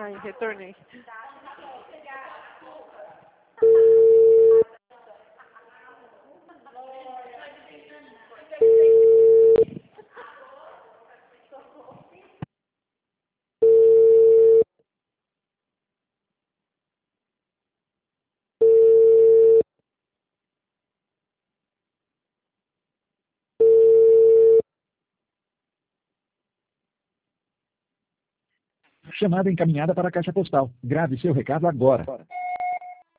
Ai, retornei. Chamada encaminhada para a caixa postal. Grave seu recado agora.